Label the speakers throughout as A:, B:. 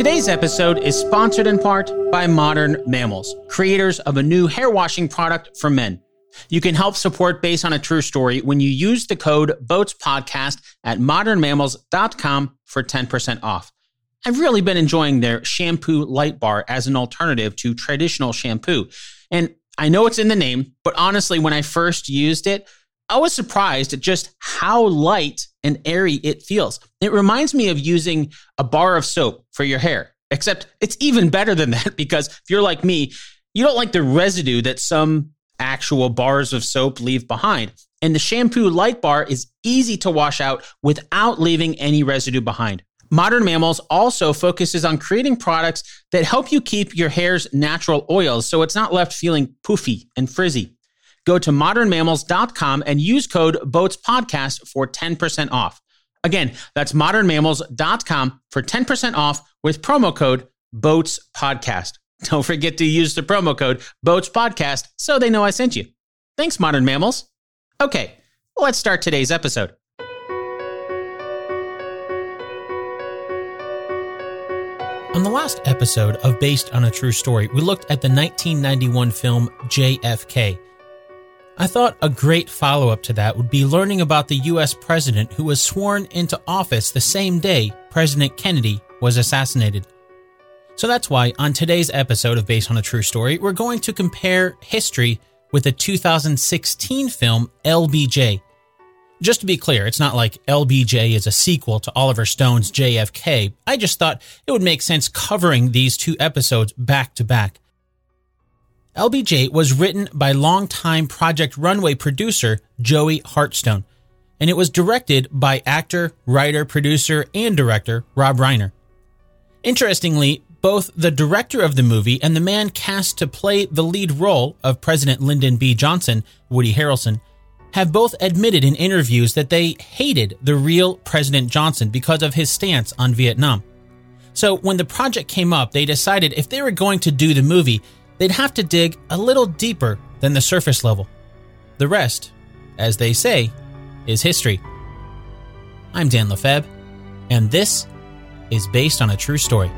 A: Today's episode is sponsored in part by Modern Mammals, creators of a new hair washing product for men. You can help support Based on a True Story when you use the code BOATSPODCAST at modernmammals.com for 10% off. I've really been enjoying their shampoo light bar as an alternative to traditional shampoo. And I know it's in the name, but honestly, when I first used it, I was surprised at just how light and airy it feels. It reminds me of using a bar of soap for your hair, except it's even better than that because if you're like me, you don't like the residue that some actual bars of soap leave behind. And the shampoo light bar is easy to wash out without leaving any residue behind. Modern Mammals also focuses on creating products that help you keep your hair's natural oils so it's not left feeling poofy and frizzy. Go to modernmammals.com and use code BOATSPODCAST for 10% off. Again, that's modernmammals.com for 10% off with promo code BOATSPODCAST. Don't forget to use the promo code BOATSPODCAST so they know I sent you. Thanks, Modern Mammals. Okay, let's start today's episode. On the last episode of Based on a True Story, we looked at the 1991 film JFK. I thought a great follow-up to that would be learning about the U.S. president who was sworn into office the same day President Kennedy was assassinated. So that's why on today's episode of Based on a True Story, we're going to compare history with the 2016 film LBJ. Just to be clear, it's not like LBJ is a sequel to Oliver Stone's JFK. I just thought it would make sense covering these two episodes back to back. LBJ was written by longtime Project Runway producer Joey Hartstone, and it was directed by actor, writer, producer, and director Rob Reiner. Interestingly, both the director of the movie and the man cast to play the lead role of President Lyndon B. Johnson, Woody Harrelson, have both admitted in interviews that they hated the real President Johnson because of his stance on Vietnam. So when the project came up, they decided if they were going to do the movie, they'd have to dig a little deeper than the surface level. The rest, as they say, is history. I'm Dan Lefebvre, and this is Based on a True Story.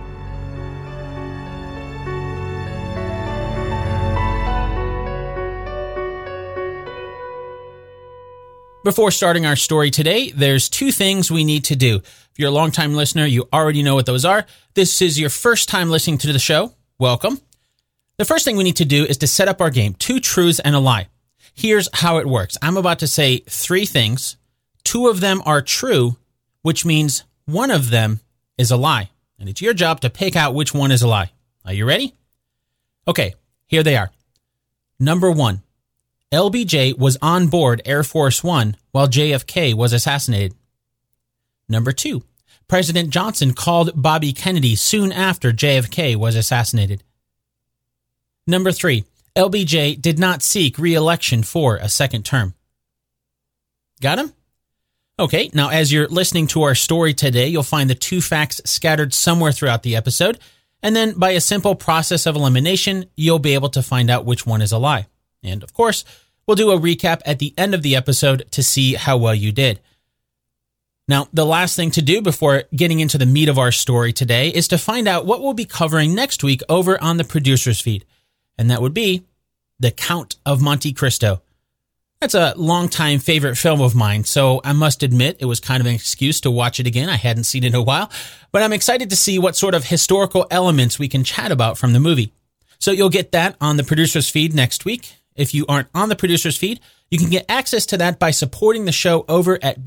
A: Before starting our story today, there's two things we need to do. If you're a longtime listener, you already know what those are. This is your first time listening to the show. Welcome. The first thing we need to do is to set up our game, 2 truths and a lie. Here's how it works. I'm about to say 3 things. 2 of them are true, which means one of them is a lie. And it's your job to pick out which one is a lie. Are you ready? Okay, here they are. Number 1, LBJ was on board Air Force One while JFK was assassinated. Number 2, President Johnson called Bobby Kennedy soon after JFK was assassinated. Number 3, LBJ did not seek re-election for a second term. Got him? Okay, now as you're listening to our story today, you'll find the 2 facts scattered somewhere throughout the episode, and then by a simple process of elimination, you'll be able to find out which one is a lie. And of course, we'll do a recap at the end of the episode to see how well you did. Now, the last thing to do before getting into the meat of our story today is to find out what we'll be covering next week over on the producer's feed. And that would be The Count of Monte Cristo. That's a longtime favorite film of mine, so I must admit it was kind of an excuse to watch it again. I hadn't seen it in a while, but I'm excited to see what sort of historical elements we can chat about from the movie. So you'll get that on the producer's feed next week. If you aren't on the producer's feed, you can get access to that by supporting the show over at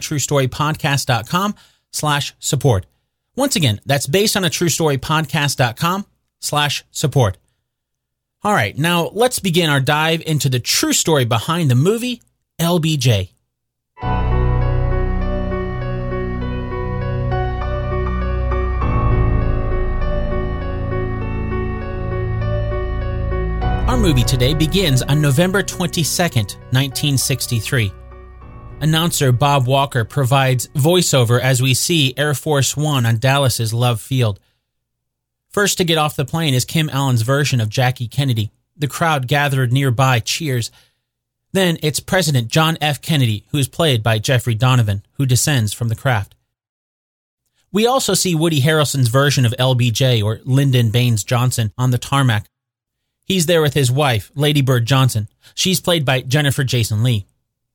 A: basedonatruestorypodcast.com/support. Once again, that's basedonatruestorypodcast.com/support. All right, now let's begin our dive into the true story behind the movie LBJ. Our movie today begins on November 22nd, 1963. Announcer Bob Walker provides voiceover as we see Air Force One on Dallas's Love Field. First to get off the plane is Kim Allen's version of Jackie Kennedy. The crowd gathered nearby cheers. Then it's President John F. Kennedy, who is played by Jeffrey Donovan, who descends from the craft. We also see Woody Harrelson's version of LBJ, or Lyndon Baines Johnson, on the tarmac. He's there with his wife, Lady Bird Johnson. She's played by Jennifer Jason Leigh.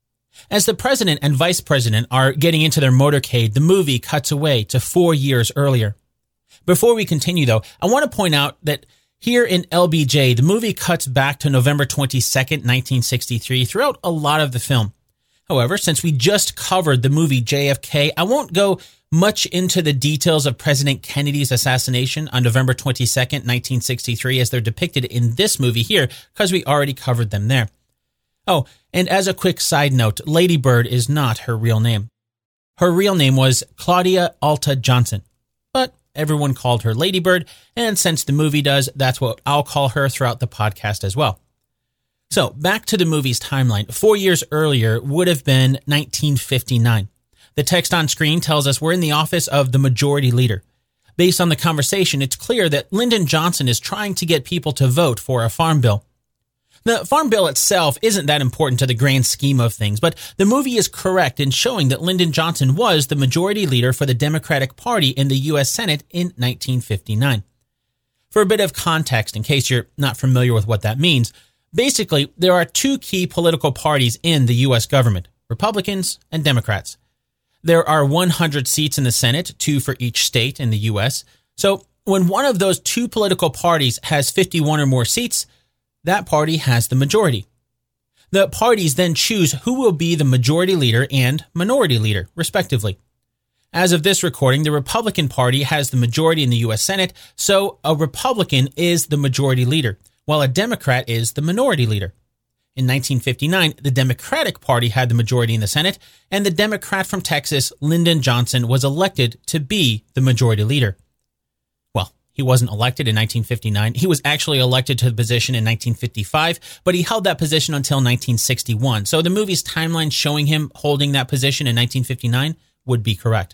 A: As the president and vice president are getting into their motorcade, the movie cuts away to 4 years earlier. Before we continue, though, I want to point out that here in LBJ, the movie cuts back to November 22nd, 1963, throughout a lot of the film. However, since we just covered the movie JFK, I won't go much into the details of President Kennedy's assassination on November 22nd, 1963, as they're depicted in this movie here, because we already covered them there. Oh, and as a quick side note, Lady Bird is not her real name. Her real name was Claudia Alta Johnson, but everyone called her Lady Bird, and since the movie does, that's what I'll call her throughout the podcast as well. So, back to the movie's timeline. 4 years earlier would have been 1959. The text on screen tells us we're in the office of the Majority Leader. Based on the conversation, it's clear that Lyndon Johnson is trying to get people to vote for a farm bill. The farm bill itself isn't that important to the grand scheme of things, but the movie is correct in showing that Lyndon Johnson was the Majority Leader for the Democratic Party in the U.S. Senate in 1959. For a bit of context, in case you're not familiar with what that means, basically, there are two key political parties in the U.S. government, Republicans and Democrats. There are 100 seats in the Senate, 2 for each state in the U.S. So when one of those two political parties has 51 or more seats, that party has the majority. The parties then choose who will be the Majority Leader and Minority Leader, respectively. As of this recording, the Republican Party has the majority in the U.S. Senate, so a Republican is the Majority Leader, while a Democrat is the Minority Leader. In 1959, the Democratic Party had the majority in the Senate, and the Democrat from Texas, Lyndon Johnson, was elected to be the Majority Leader. Well, he wasn't elected in 1959. He was actually elected to the position in 1955, but he held that position until 1961. So the movie's timeline showing him holding that position in 1959 would be correct.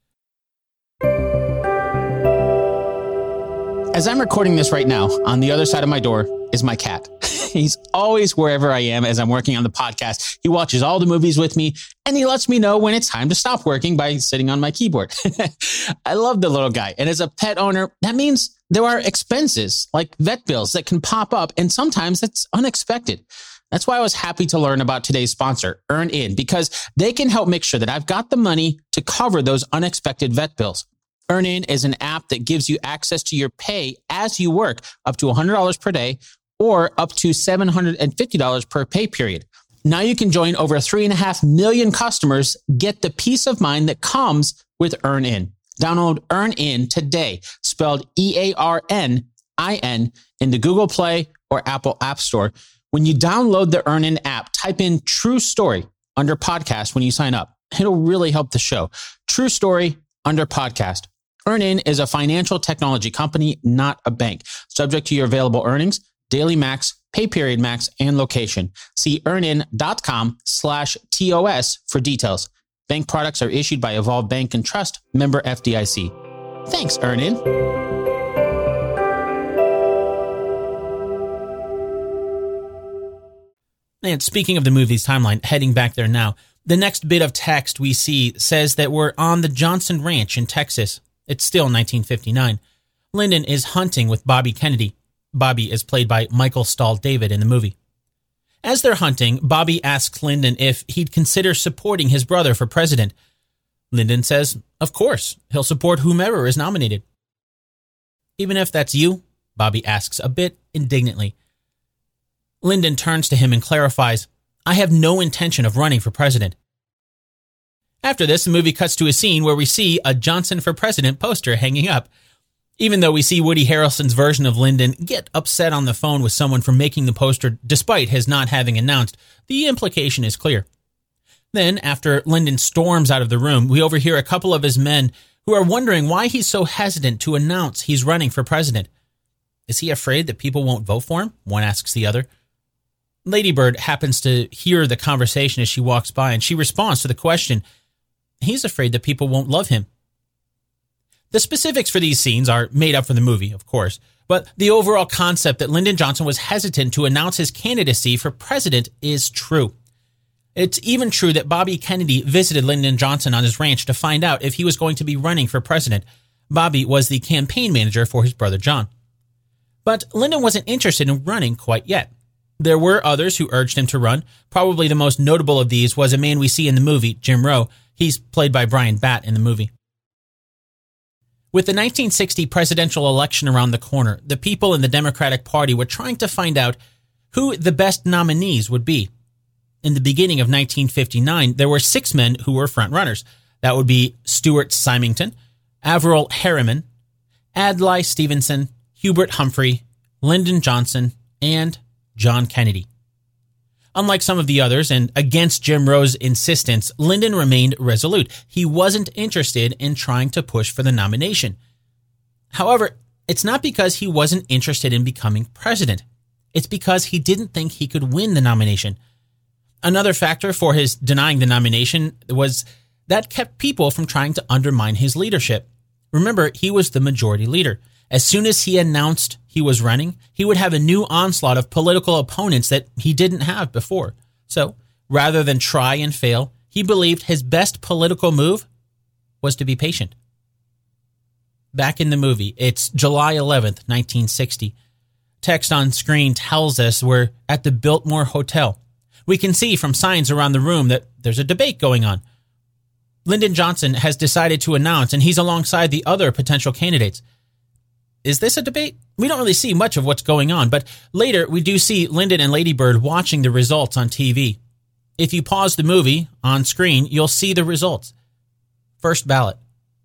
B: As I'm recording this right now, on the other side of my door is my cat. He's always wherever I am as I'm working on the podcast. He watches all the movies with me, and he lets me know when it's time to stop working by sitting on my keyboard. I love the little guy. And as a pet owner, that means there are expenses like vet bills that can pop up, and sometimes it's unexpected. That's why I was happy to learn about today's sponsor, EarnIn, because they can help make sure that I've got the money to cover those unexpected vet bills. EarnIn is an app that gives you access to your pay as you work, up to $100 per day or up to $750 per pay period. Now you can join over 3.5 million customers, get the peace of mind that comes with EarnIn. Download EarnIn today, spelled EARNIN, in the Google Play or Apple App Store. When you download the EarnIn app, type in True Story under podcast when you sign up. It'll really help the show. True Story under podcast. EarnIn is a financial technology company, not a bank. Subject to your available earnings, daily max, pay period max, and location. See earnin.com/TOS for details. Bank products are issued by Evolve Bank and Trust, member FDIC. Thanks, EarnIn.
A: And speaking of the movie's timeline, heading back there now, the next bit of text we see says that we're on the Johnson Ranch in Texas. It's still 1959. Lyndon is hunting with Bobby Kennedy. Bobby is played by Michael Stahl David in the movie. As they're hunting, Bobby asks Lyndon if he'd consider supporting his brother for president. Lyndon says, of course, he'll support whomever is nominated. Even if that's you? Bobby asks a bit indignantly. Lyndon turns to him and clarifies, I have no intention of running for president. After this, the movie cuts to a scene where we see a Johnson for President poster hanging up. Even though we see Woody Harrelson's version of Lyndon get upset on the phone with someone for making the poster despite his not having announced, the implication is clear. Then, after Lyndon storms out of the room, we overhear a couple of his men who are wondering why he's so hesitant to announce he's running for president. Is he afraid that people won't vote for him? One asks the other. Lady Bird happens to hear the conversation as she walks by, and she responds to the question. He's afraid that people won't love him. The specifics for these scenes are made up for the movie, of course, but the overall concept that Lyndon Johnson was hesitant to announce his candidacy for president is true. It's even true that Bobby Kennedy visited Lyndon Johnson on his ranch to find out if he was going to be running for president. Bobby was the campaign manager for his brother John. But Lyndon wasn't interested in running quite yet. There were others who urged him to run. Probably the most notable of these was a man we see in the movie, Jim Rowe. He's played by Brian Batt in the movie. With the 1960 presidential election around the corner, the people in the Democratic Party were trying to find out who the best nominees would be. In the beginning of 1959, there were 6 men who were frontrunners. That would be Stuart Symington, Averell Harriman, Adlai Stevenson, Hubert Humphrey, Lyndon Johnson, and John Kennedy. Unlike some of the others, and against Jim Rowe's insistence, Lyndon remained resolute. He wasn't interested in trying to push for the nomination. However, it's not because he wasn't interested in becoming president. It's because he didn't think he could win the nomination. Another factor for his denying the nomination was that kept people from trying to undermine his leadership. Remember, he was the majority leader. As soon as he announced he was running, he would have a new onslaught of political opponents that he didn't have before. So, rather than try and fail, he believed his best political move was to be patient. Back in the movie, it's July 11th, 1960. Text on screen tells us we're at the Biltmore Hotel. We can see from signs around the room that there's a debate going on. Lyndon Johnson has decided to announce, and he's alongside the other potential candidates. Is this a debate? We don't really see much of what's going on, but later we do see Lyndon and Lady Bird watching the results on TV. If you pause the movie on screen, you'll see the results. First ballot,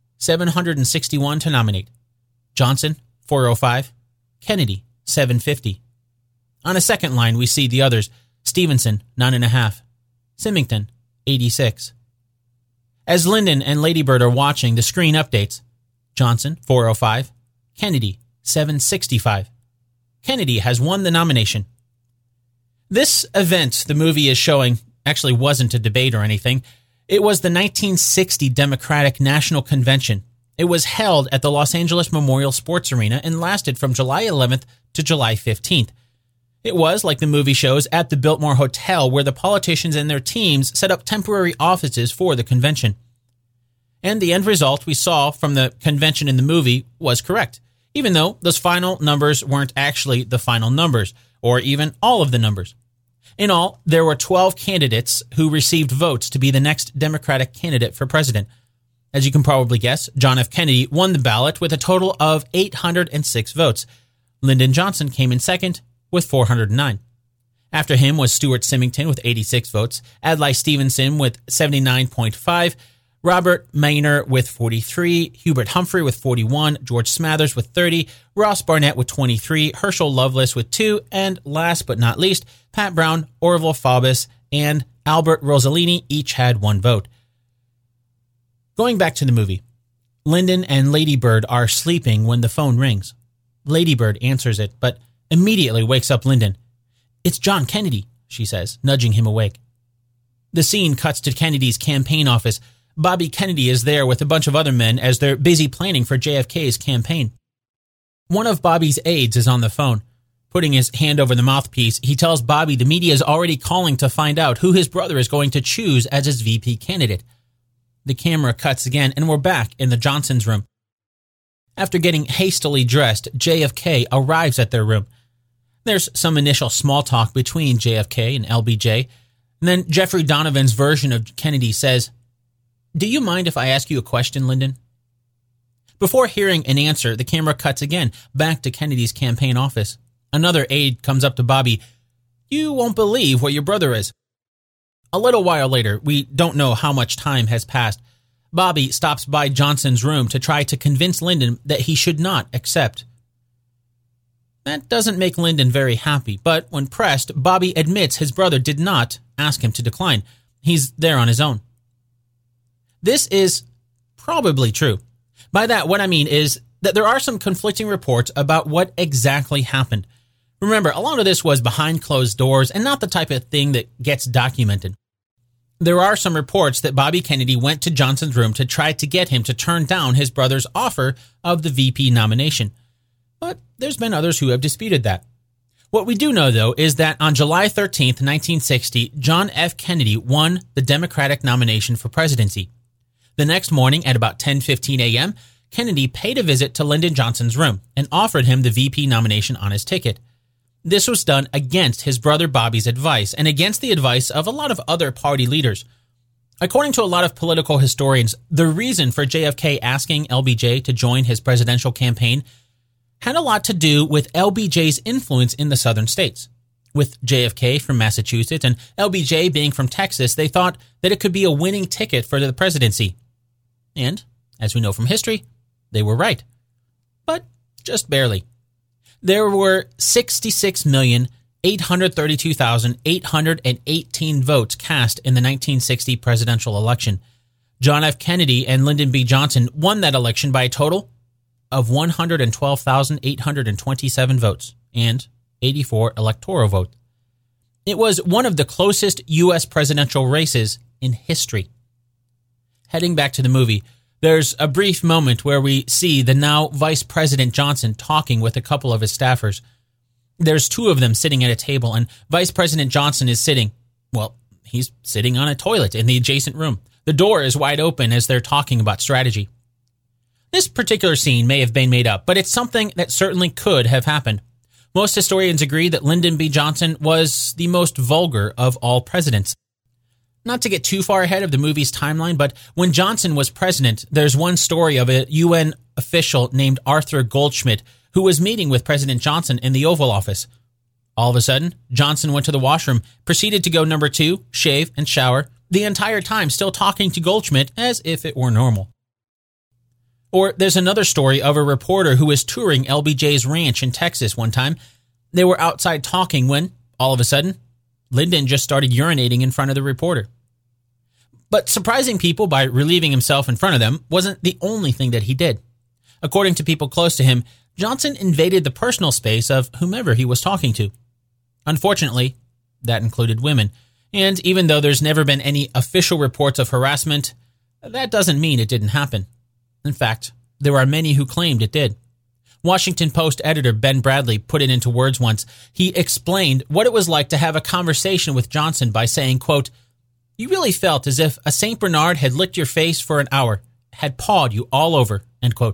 A: 761 to nominate. Johnson, 405. Kennedy, 750. On a second line, we see the others. Stevenson, 9.5. Symington, 86. As Lyndon and Lady Bird are watching, the screen updates. Johnson, 405. Kennedy, 765. Kennedy has won the nomination. This event the movie is showing actually wasn't a debate or anything. It was the 1960 Democratic National Convention. It was held at the Los Angeles Memorial Sports Arena and lasted from July 11th to July 15th. It was, like the movie shows, at the Biltmore Hotel where the politicians and their teams set up temporary offices for the convention. And the end result we saw from the convention in the movie was correct, even though those final numbers weren't actually the final numbers, or even all of the numbers. In all, there were 12 candidates who received votes to be the next Democratic candidate for president. As you can probably guess, John F. Kennedy won the ballot with a total of 806 votes. Lyndon Johnson came in second with 409. After him was Stuart Symington with 86 votes, Adlai Stevenson with 79.5, Robert Maynor with 43, Hubert Humphrey with 41, George Smathers with 30, Ross Barnett with 23, Herschel Loveless with 2, and last but not least, Pat Brown, Orville Faubus, and Albert Rossellini each had 1 vote. Going back to the movie, Lyndon and Lady Bird are sleeping when the phone rings. Lady Bird answers it, but immediately wakes up Lyndon. "It's John Kennedy," she says, nudging him awake. The scene cuts to Kennedy's campaign office. Bobby Kennedy is there with a bunch of other men as they're busy planning for JFK's campaign. One of Bobby's aides is on the phone. Putting his hand over the mouthpiece, he tells Bobby the media is already calling to find out who his brother is going to choose as his VP candidate. The camera cuts again, and we're back in the Johnsons' room. After getting hastily dressed, JFK arrives at their room. There's some initial small talk between JFK and LBJ, and then Jeffrey Donovan's version of Kennedy says, "Do you mind if I ask you a question, Lyndon?" Before hearing an answer, the camera cuts again, back to Kennedy's campaign office. Another aide comes up to Bobby. "You won't believe what your brother is." A little while later, we don't know how much time has passed, Bobby stops by Johnson's room to try to convince Lyndon that he should not accept. That doesn't make Lyndon very happy, but when pressed, Bobby admits his brother did not ask him to decline. He's there on his own. This is probably true. By that, what I mean is that there are some conflicting reports about what exactly happened. Remember, a lot of this was behind closed doors and not the type of thing that gets documented. There are some reports that Bobby Kennedy went to Johnson's room to try to get him to turn down his brother's offer of the VP nomination. But there's been others who have disputed that. What we do know, though, is that on July 13th, 1960, John F. Kennedy won the Democratic nomination for presidency. The next morning at about 10:15 a.m., Kennedy paid a visit to Lyndon Johnson's room and offered him the VP nomination on his ticket. This was done against his brother Bobby's advice and against the advice of a lot of other party leaders. According to a lot of political historians, the reason for JFK asking LBJ to join his presidential campaign had a lot to do with LBJ's influence in the southern states. With JFK from Massachusetts and LBJ being from Texas, they thought that it could be a winning ticket for the presidency. And, as we know from history, they were right. But just barely. There were 66,832,818 votes cast in the 1960 presidential election. John F. Kennedy and Lyndon B. Johnson won that election by a total of 112,827 votes and 84 electoral votes. It was one of the closest U.S. presidential races in history. Heading back to the movie, there's a brief moment where we see the now Vice President Johnson talking with a couple of his staffers. There's two of them sitting at a table, and Vice President Johnson is sitting, he's sitting on a toilet in the adjacent room. The door is wide open as they're talking about strategy. This particular scene may have been made up, but it's something that certainly could have happened. Most historians agree that Lyndon B. Johnson was the most vulgar of all presidents. Not to get too far ahead of the movie's timeline, but when Johnson was president, there's one story of a UN official named Arthur Goldschmidt who was meeting with President Johnson in the Oval Office. All of a sudden, Johnson went to the washroom, proceeded to go number 2, shave, and shower, the entire time still talking to Goldschmidt as if it were normal. Or there's another story of a reporter who was touring LBJ's ranch in Texas one time. They were outside talking when, all of a sudden, Lyndon just started urinating in front of the reporter. But surprising people by relieving himself in front of them wasn't the only thing that he did. According to people close to him, Johnson invaded the personal space of whomever he was talking to. Unfortunately, that included women. And even though there's never been any official reports of harassment, that doesn't mean it didn't happen. In fact, there are many who claimed it did. Washington Post editor Ben Bradley put it into words once. He explained what it was like to have a conversation with Johnson by saying, quote, "You really felt as if a St. Bernard had licked your face for an hour, had pawed you all over," end quote.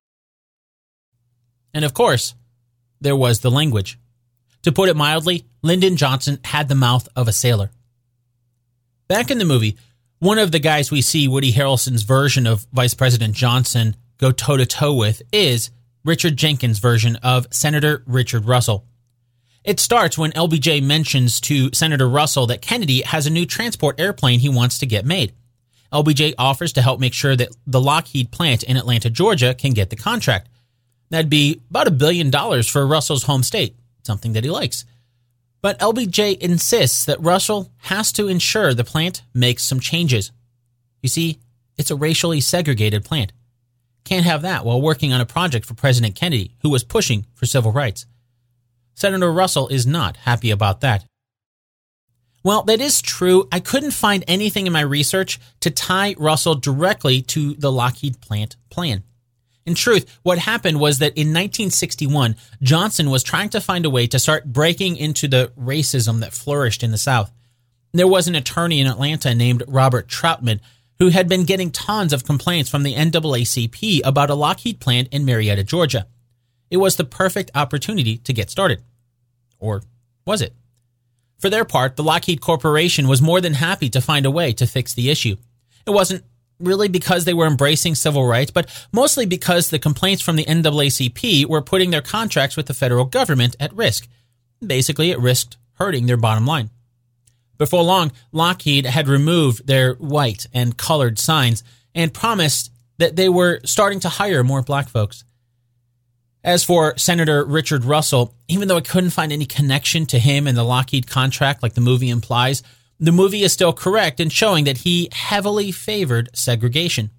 A: And of course, there was the language. To put it mildly, Lyndon Johnson had the mouth of a sailor. Back in the movie, one of the guys we see Woody Harrelson's version of Vice President Johnson go toe-to-toe with is Richard Jenkins' version of Senator Richard Russell. It starts when LBJ mentions to Senator Russell that Kennedy has a new transport airplane he wants to get made. LBJ offers to help make sure that the Lockheed plant in Atlanta, Georgia can get the contract. That'd be about $1 billion for Russell's home state, something that he likes. But LBJ insists that Russell has to ensure the plant makes some changes. You see, it's a racially segregated plant. Can't have that while working on a project for President Kennedy, who was pushing for civil rights. Senator Russell is not happy about that. Well, that is true. I couldn't find anything in my research to tie Russell directly to the Lockheed plant plan. In truth, what happened was that in 1961, Johnson was trying to find a way to start breaking into the racism that flourished in the South. There was an attorney in Atlanta named Robert Troutman who had been getting tons of complaints from the NAACP about a Lockheed plant in Marietta, Georgia. It was the perfect opportunity to get started. Or was it? For their part, the Lockheed Corporation was more than happy to find a way to fix the issue. It wasn't really because they were embracing civil rights, but mostly because the complaints from the NAACP were putting their contracts with the federal government at risk. Basically, it risked hurting their bottom line. Before long, Lockheed had removed their white and colored signs and promised that they were starting to hire more black folks. As for Senator Richard Russell, even though I couldn't find any connection to him and the Lockheed contract like the movie implies, the movie is still correct in showing that he heavily favored segregation.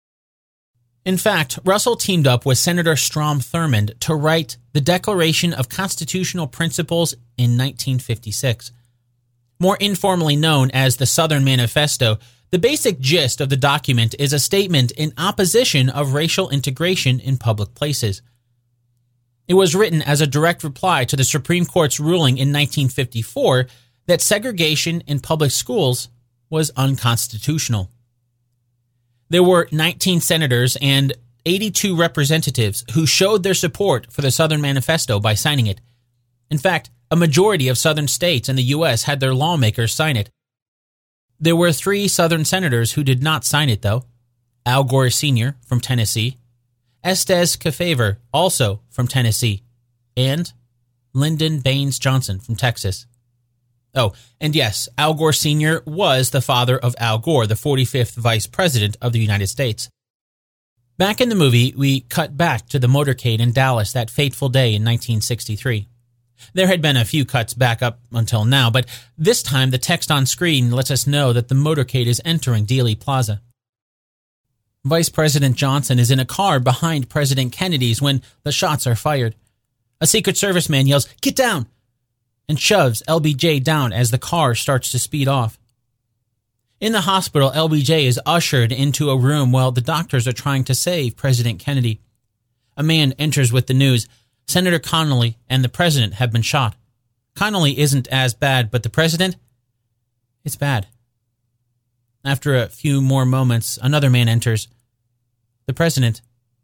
A: In fact, Russell teamed up with Senator Strom Thurmond to write the Declaration of Constitutional Principles in 1956. More informally known as the Southern Manifesto, the basic gist of the document is a statement in opposition of racial integration in public places. It was written as a direct reply to the Supreme Court's ruling in 1954 that segregation in public schools was unconstitutional. There were 19 senators and 82 representatives who showed their support for the Southern Manifesto by signing it. In fact, a majority of Southern states in the U.S. had their lawmakers sign it. There were 3 Southern senators who did not sign it, though. Al Gore Sr. from Tennessee, Estes Kefauver, also from Tennessee, and Lyndon Baines Johnson from Texas. Oh, and yes, Al Gore Sr. was the father of Al Gore, the 45th Vice President of the United States. Back in the movie, we cut back to the motorcade in Dallas that fateful day in 1963. There had been a few cuts back up until now, but this time the text on screen lets us know that the motorcade is entering Dealey Plaza. Vice President Johnson is in a car behind President Kennedy's when the shots are fired. A Secret Service man yells, "Get down!" and shoves LBJ down as the car starts to speed off. In the hospital, LBJ is ushered into a room while the doctors are trying to save President Kennedy. A man enters with the news, Senator Connally and the president have been shot. Connally isn't as bad, but the president? It's bad. After a few more moments, another man enters. The president,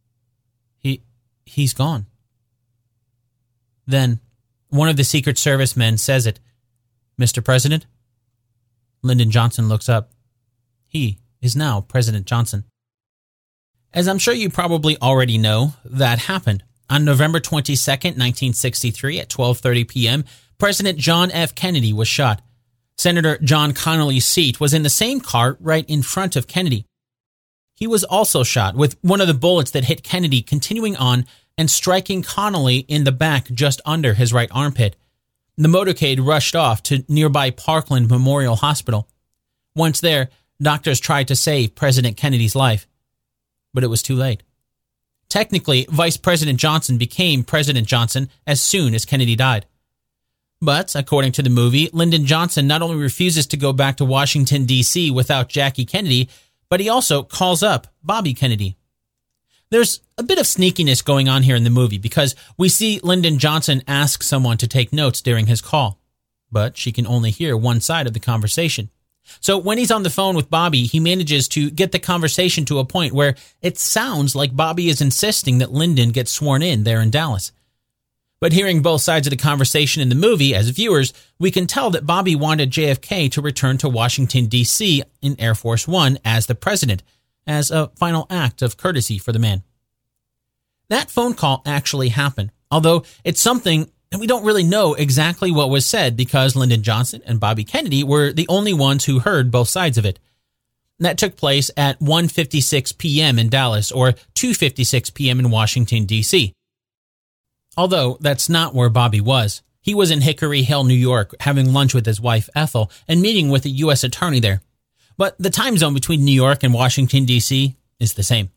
A: he's gone. Then, one of the Secret Service men says it. "Mr. President?" Lyndon Johnson looks up. He is now President Johnson. As I'm sure you probably already know, that happened. On November 22nd, 1963, at 12:30 p.m., President John F. Kennedy was shot. Senator John Connally's seat was in the same car right in front of Kennedy. He was also shot, with one of the bullets that hit Kennedy continuing on and striking Connally in the back just under his right armpit. The motorcade rushed off to nearby Parkland Memorial Hospital. Once there, doctors tried to save President Kennedy's life, but it was too late. Technically, Vice President Johnson became President Johnson as soon as Kennedy died. But, according to the movie, Lyndon Johnson not only refuses to go back to Washington, D.C. without Jackie Kennedy, but he also calls up Bobby Kennedy. There's a bit of sneakiness going on here in the movie because we see Lyndon Johnson ask someone to take notes during his call, but she can only hear one side of the conversation. So when he's on the phone with Bobby, he manages to get the conversation to a point where it sounds like Bobby is insisting that Lyndon get sworn in there in Dallas. But hearing both sides of the conversation in the movie, as viewers, we can tell that Bobby wanted JFK to return to Washington, D.C. in Air Force One as the president, as a final act of courtesy for the man. That phone call actually happened, although it's something that we don't really know exactly what was said because Lyndon Johnson and Bobby Kennedy were the only ones who heard both sides of it. That took place at 1:56 p.m. in Dallas or 2:56 p.m. in Washington, D.C. Although that's not where Bobby was. He was in Hickory Hill, New York, having lunch with his wife Ethel and meeting with a U.S. attorney there. But the time zone between New York and Washington, D.C. is the same.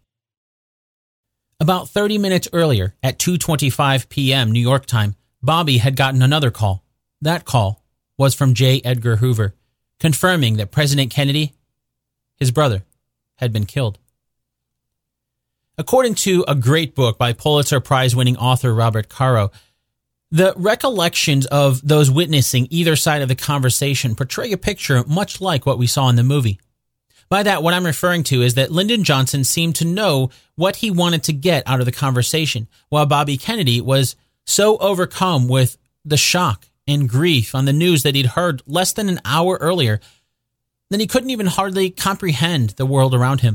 A: About 30 minutes earlier, at 2:25 p.m. New York time, Bobby had gotten another call. That call was from J. Edgar Hoover, confirming that President Kennedy, his brother, had been killed. According to a great book by Pulitzer Prize-winning author Robert Caro, the recollections of those witnessing either side of the conversation portray a picture much like what we saw in the movie. By that, what I'm referring to is that Lyndon Johnson seemed to know what he wanted to get out of the conversation, while Bobby Kennedy was so overcome with the shock and grief on the news that he'd heard less than an hour earlier that he couldn't even hardly comprehend the world around him.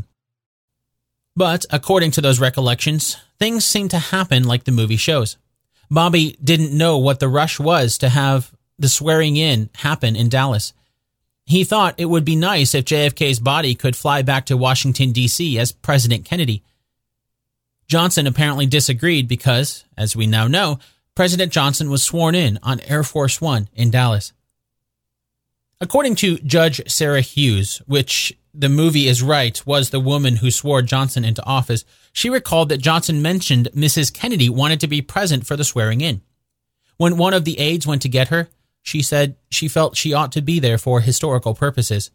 A: But according to those recollections, things seemed to happen like the movie shows. Bobby didn't know what the rush was to have the swearing in happen in Dallas. He thought it would be nice if JFK's body could fly back to Washington, D.C. as President Kennedy. Johnson apparently disagreed because, as we now know, President Johnson was sworn in on Air Force One in Dallas. According to Judge Sarah Hughes, which the movie is right was the woman who swore Johnson into office, she recalled that Johnson mentioned Mrs. Kennedy wanted to be present for the swearing in. When one of the aides went to get her, she said she felt she ought to be there for historical purposes.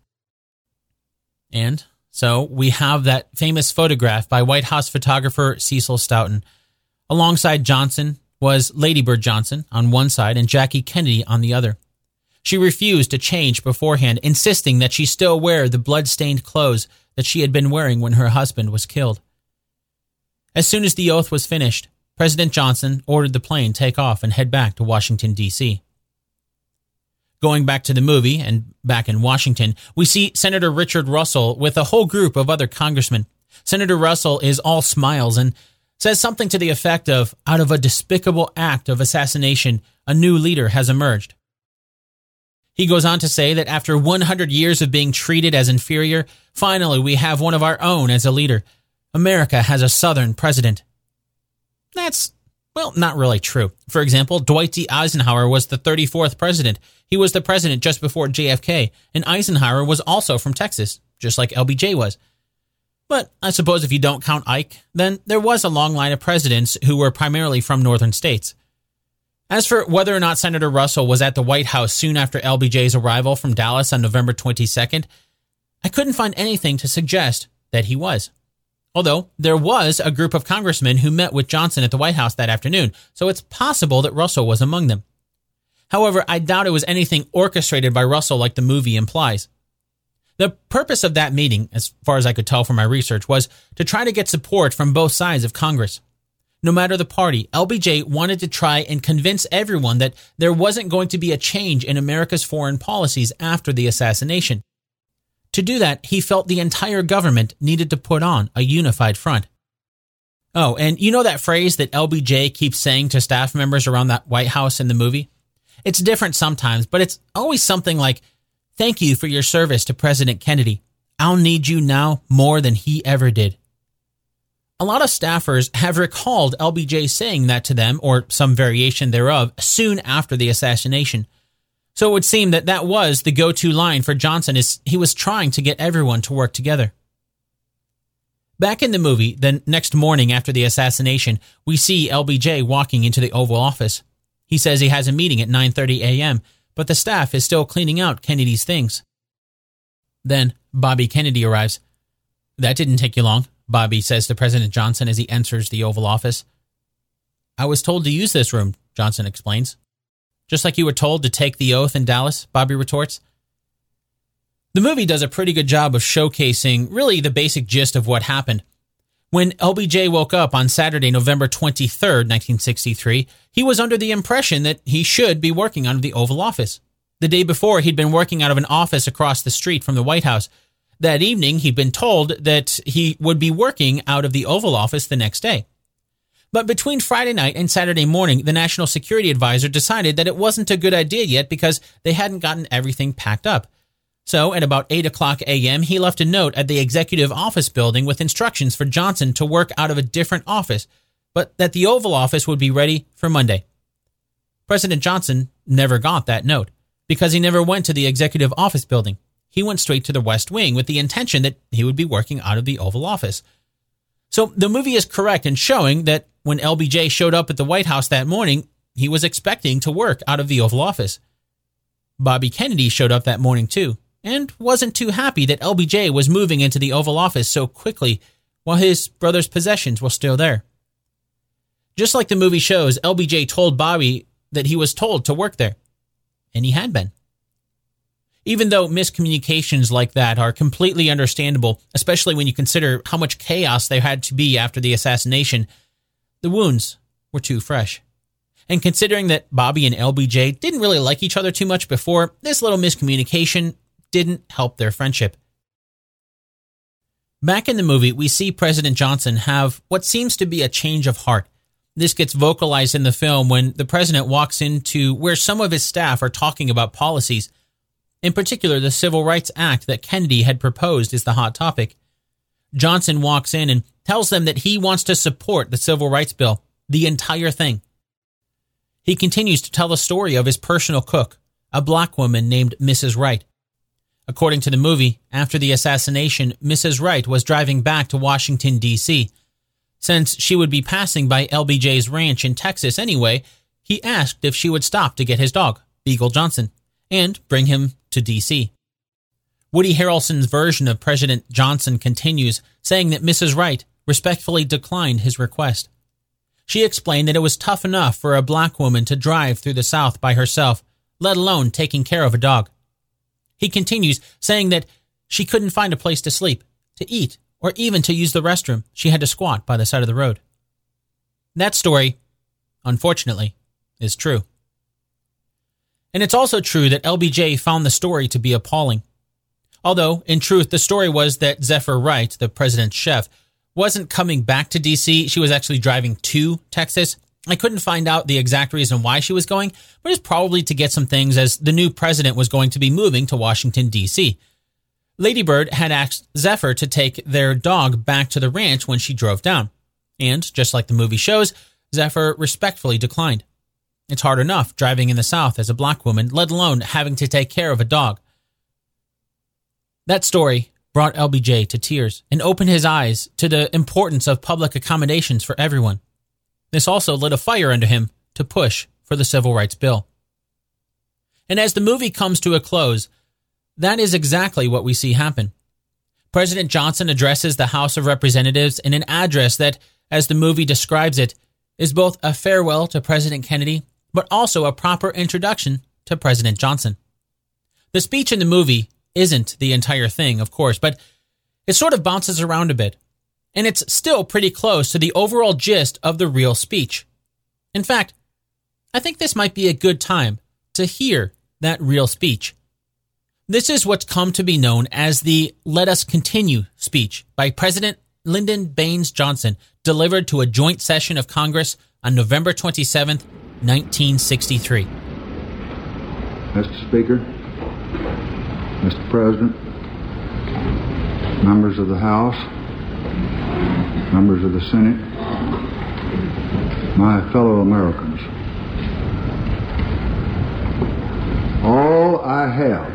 A: And so we have that famous photograph by White House photographer Cecil Stoughton. Alongside Johnson was Lady Bird Johnson on one side and Jackie Kennedy on the other. She refused to change beforehand, insisting that she still wear the blood-stained clothes that she had been wearing when her husband was killed. As soon as the oath was finished, President Johnson ordered the plane take off and head back to Washington, D.C. Going back to the movie and back in Washington, we see Senator Richard Russell with a whole group of other congressmen. Senator Russell is all smiles and says something to the effect of, "Out of a despicable act of assassination, a new leader has emerged." He goes on to say that after 100 years of being treated as inferior, finally we have one of our own as a leader. America has a Southern president. That's, well, not really true. For example, Dwight D. Eisenhower was the 34th president. He was the president just before JFK, and Eisenhower was also from Texas, just like LBJ was. But I suppose if you don't count Ike, then there was a long line of presidents who were primarily from northern states. As for whether or not Senator Russell was at the White House soon after LBJ's arrival from Dallas on November 22nd, I couldn't find anything to suggest that he was. Although there was a group of congressmen who met with Johnson at the White House that afternoon, so it's possible that Russell was among them. However, I doubt it was anything orchestrated by Russell like the movie implies. The purpose of that meeting, as far as I could tell from my research, was to try to get support from both sides of Congress. No matter the party, LBJ wanted to try and convince everyone that there wasn't going to be a change in America's foreign policies after the assassination. To do that, he felt the entire government needed to put on a unified front. Oh, and you know that phrase that LBJ keeps saying to staff members around that White House in the movie? It's different sometimes, but it's always something like, "Thank you for your service to President Kennedy. I'll need you now more than he ever did." A lot of staffers have recalled LBJ saying that to them, or some variation thereof, soon after the assassination. So it would seem that that was the go-to line for Johnson as he was trying to get everyone to work together. Back in the movie, the next morning after the assassination, we see LBJ walking into the Oval Office. He says he has a meeting at 9:30 a.m., but the staff is still cleaning out Kennedy's things. Then Bobby Kennedy arrives. "That didn't take you long," Bobby says to President Johnson as he enters the Oval Office. "I was told to use this room," Johnson explains. "Just like you were told to take the oath in Dallas," Bobby retorts. The movie does a pretty good job of showcasing really the basic gist of what happened. When LBJ woke up on Saturday, November 23rd, 1963, he was under the impression that he should be working out of the Oval Office. The day before, he'd been working out of an office across the street from the White House. That evening, he'd been told that he would be working out of the Oval Office the next day. But between Friday night and Saturday morning, the National Security Advisor decided that it wasn't a good idea yet because they hadn't gotten everything packed up. So at about 8 o'clock a.m., he left a note at the Executive Office building with instructions for Johnson to work out of a different office, but that the Oval Office would be ready for Monday. President Johnson never got that note because he never went to the Executive Office building. He went straight to the West Wing with the intention that he would be working out of the Oval Office. So the movie is correct in showing that when LBJ showed up at the White House that morning, he was expecting to work out of the Oval Office. Bobby Kennedy showed up that morning too, and wasn't too happy that LBJ was moving into the Oval Office so quickly while his brother's possessions were still there. Just like the movie shows, LBJ told Bobby that he was told to work there, and he had been. Even though miscommunications like that are completely understandable, especially when you consider how much chaos there had to be after the assassination, the wounds were too fresh. And considering that Bobby and LBJ didn't really like each other too much before, this little miscommunication didn't help their friendship. Back in the movie, we see President Johnson have what seems to be a change of heart. This gets vocalized in the film when the president walks into where some of his staff are talking about policies. In particular, the Civil Rights Act that Kennedy had proposed is the hot topic. Johnson walks in and tells them that he wants to support the Civil Rights Bill, the entire thing. He continues to tell the story of his personal cook, a black woman named Mrs. Wright. According to the movie, after the assassination, Mrs. Wright was driving back to Washington, D.C. Since she would be passing by LBJ's ranch in Texas anyway, he asked if she would stop to get his dog, Beagle Johnson, and bring him to D.C. Woody Harrelson's version of President Johnson continues, saying that Mrs. Wright respectfully declined his request. She explained that it was tough enough for a black woman to drive through the South by herself, let alone taking care of a dog. He continues, saying that she couldn't find a place to sleep, to eat, or even to use the restroom. She had to squat by the side of the road. That story, unfortunately, is true. And it's also true that LBJ found the story to be appalling. Although, in truth, the story was that Zephyr Wright, the president's chef, wasn't coming back to D.C. She was actually driving to Texas. I couldn't find out the exact reason why she was going, but it's probably to get some things as the new president was going to be moving to Washington, D.C. Lady Bird had asked Zephyr to take their dog back to the ranch when she drove down. And, just like the movie shows, Zephyr respectfully declined. It's hard enough driving in the South as a black woman, let alone having to take care of a dog. That story brought LBJ to tears and opened his eyes to the importance of public accommodations for everyone. This also lit a fire under him to push for the Civil Rights Bill. And as the movie comes to a close, that is exactly what we see happen. President Johnson addresses the House of Representatives in an address that, as the movie describes it, is both a farewell to President Kennedy, but also a proper introduction to President Johnson. The speech in the movie isn't the entire thing, of course, but it sort of bounces around a bit, and it's still pretty close to the overall gist of the real speech. In fact, I think this might be a good time to hear that real speech. This is what's come to be known as the Let Us Continue speech by President Lyndon Baines Johnson, delivered to a joint session of Congress on November 27, 1963.
C: Mr. Speaker, Mr. President, members of the House, members of the Senate, my fellow Americans, all I have,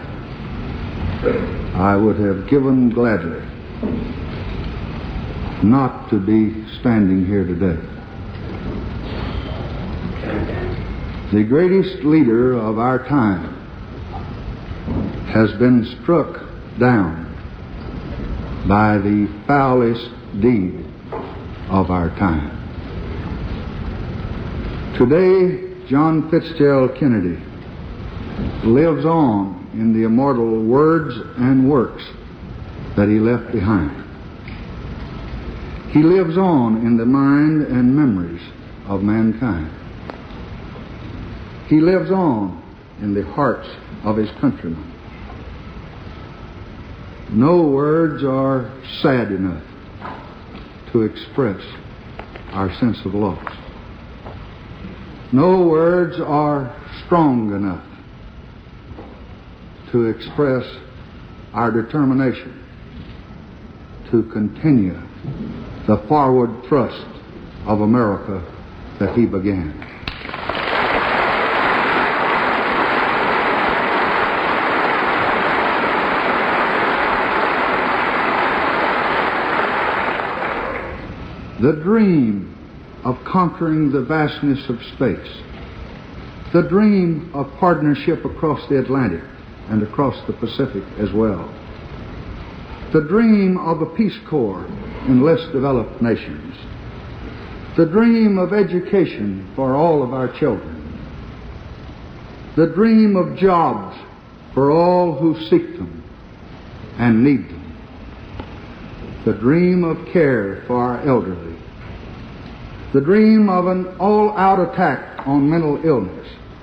C: I would have given gladly not to be standing here today. The greatest leader of our time has been struck down by the foulest deed of our time. Today, John Fitzgerald Kennedy lives on in the immortal words and works that he left behind. He lives on in the mind and memories of mankind. He lives on in the hearts of his countrymen. No words are sad enough to express our sense of loss. No words are strong enough to express our determination to continue the forward thrust of America that he began. The dream of conquering the vastness of space, the dream of partnership across the Atlantic and across the Pacific as well, the dream of a Peace Corps in less developed nations, the dream of education for all of our children, the dream of jobs for all who seek them and need them, the dream of care for our elderly, the dream of an all-out attack on mental illness,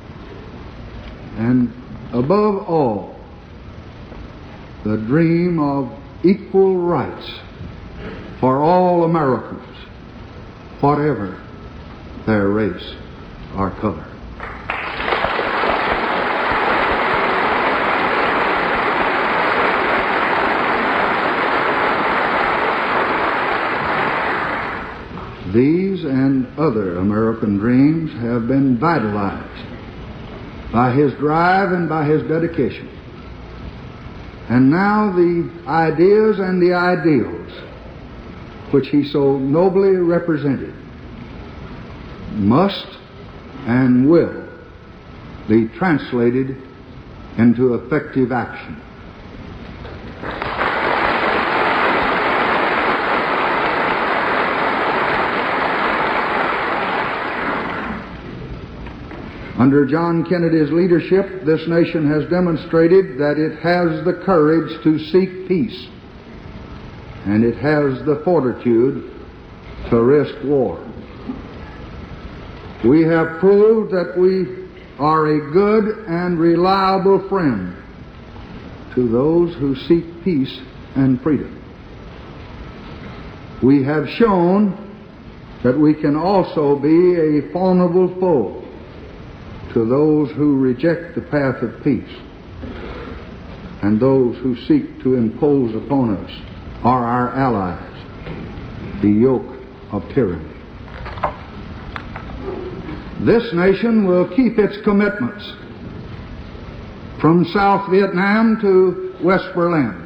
C: and above all, the dream of equal rights for all Americans, whatever their race or color. These and other American dreams have been vitalized by his drive and by his dedication. And now the ideas and the ideals which he so nobly represented must and will be translated into effective action. Under John Kennedy's leadership, this nation has demonstrated that it has the courage to seek peace, and it has the fortitude to risk war. We have proved that we are a good and reliable friend to those who seek peace and freedom. We have shown that we can also be a formidable foe to those who reject the path of peace and those who seek to impose upon us are our allies, the yoke of tyranny. This nation will keep its commitments from South Vietnam to West Berlin.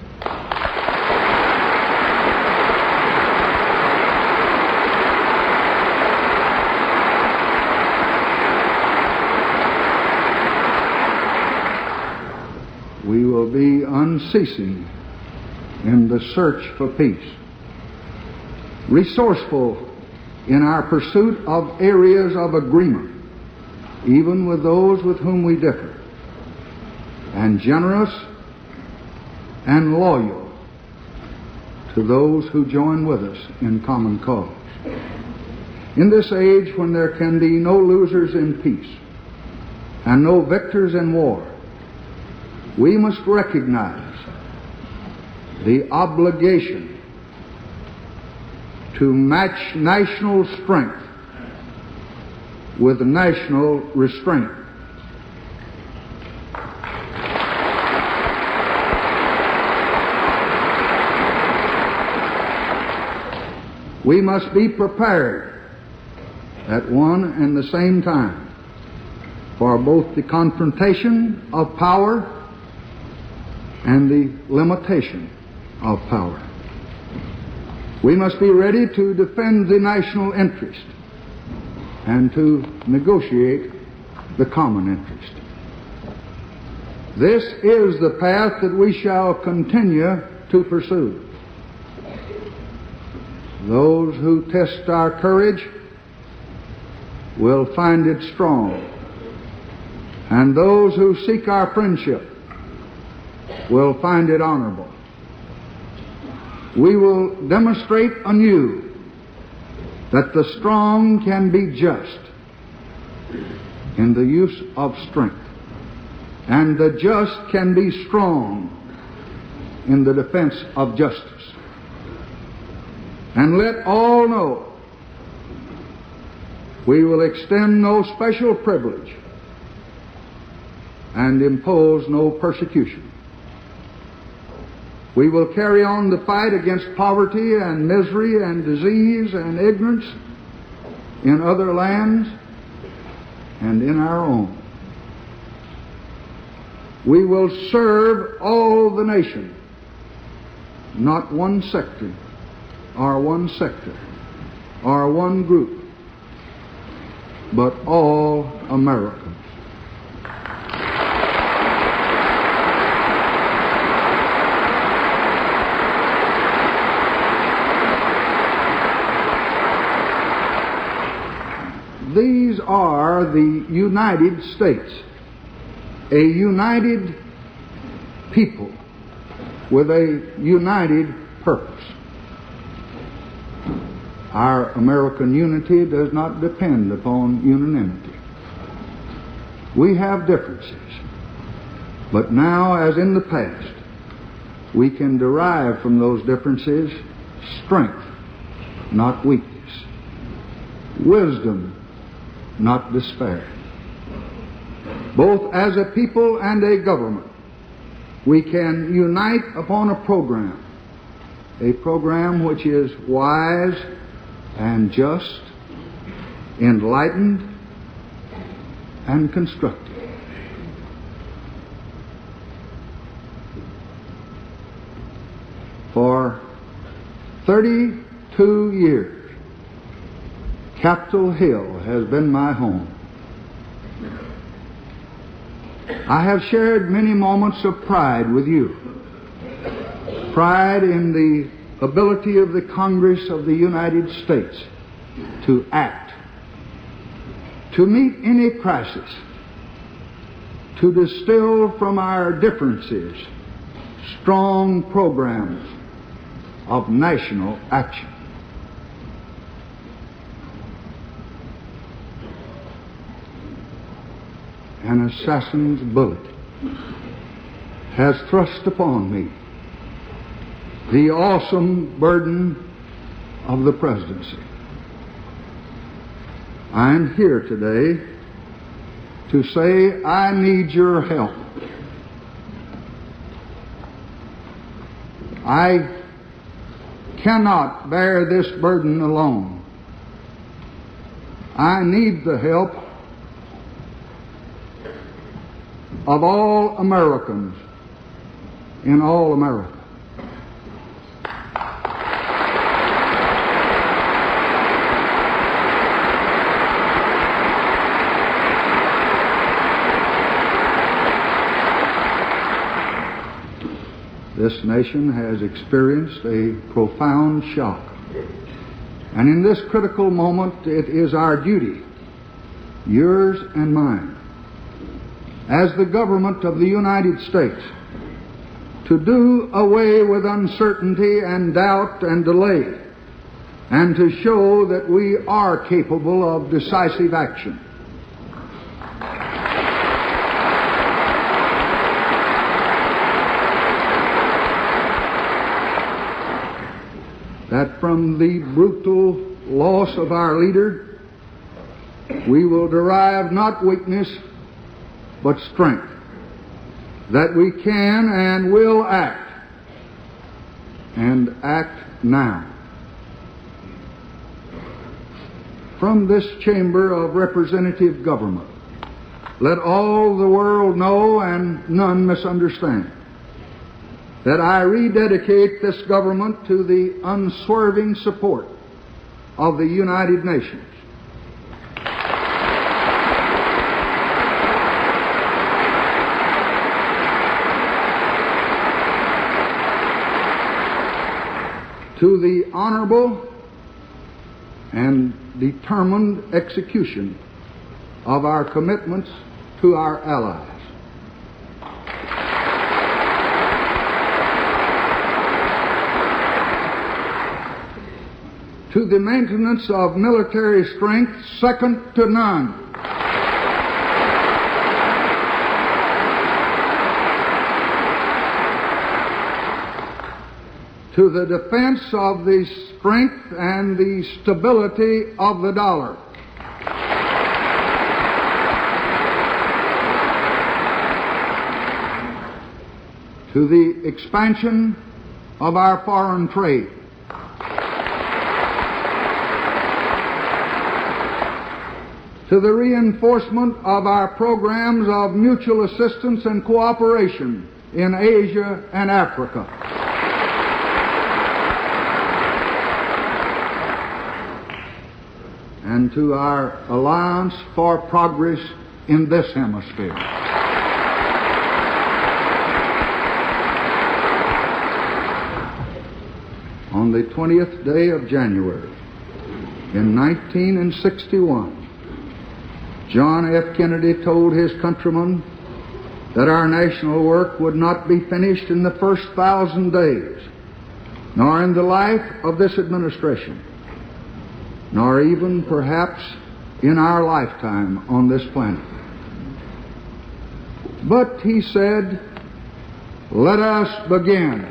C: We will be unceasing in the search for peace, resourceful in our pursuit of areas of agreement, even with those with whom we differ, and generous and loyal to those who join with us in common cause. In this age when there can be no losers in peace and no victors in war, we must recognize the obligation to match national strength with national restraint. We must be prepared at one and the same time for both the confrontation of power and the limitation of power. We must be ready to defend the national interest and to negotiate the common interest. This is the path that we shall continue to pursue. Those who test our courage will find it strong, and those who seek our friendship will find it honorable. We will demonstrate anew that the strong can be just in the use of strength, and the just can be strong in the defense of justice. And let all know we will extend no special privilege and impose no persecution. We will carry on the fight against poverty and misery and disease and ignorance in other lands and in our own. We will serve all the nation, not one sector or one sector or one group, but all Americans. These are the United States, a united people with a united purpose. Our American unity does not depend upon unanimity. We have differences, but now, as in the past, we can derive from those differences strength, not weakness, wisdom, not despair. Both as a people and a government, we can unite upon a program which is wise and just, enlightened and constructive. For 32 years, Capitol Hill has been my home. I have shared many moments of pride with you. Pride in the ability of the Congress of the United States to act, to meet any crisis, to distill from our differences strong programs of national action. An assassin's bullet has thrust upon me the awesome burden of the presidency. I'm here today to say I need your help. I cannot bear this burden alone. I need the help of all Americans in all America. This nation has experienced a profound shock. And in this critical moment, it is our duty, yours and mine, as the government of the United States, to do away with uncertainty and doubt and delay, and to show that we are capable of decisive action. That from the brutal loss of our leader, we will derive not weakness, but strength. That we can and will act, and act now. From this chamber of representative government, let all the world know and none misunderstand that I rededicate this government to the unswerving support of the United Nations. To the honorable and determined execution of our commitments to our allies. To the maintenance of military strength second to none. To the defense of the strength and the stability of the dollar. To the expansion of our foreign trade. To the reinforcement of our programs of mutual assistance and cooperation in Asia and Africa. And to our Alliance for Progress in this hemisphere. On the 20th day of January in 1961, John F. Kennedy told his countrymen that our national work would not be finished in the first 1,000 days, nor in the life of this administration, nor even perhaps in our lifetime on this planet. But he said, let us begin.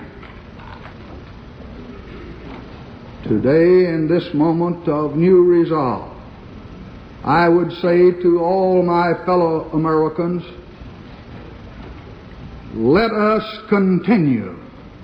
C: Today, in this moment of new resolve, I would say to all my fellow Americans, let us continue.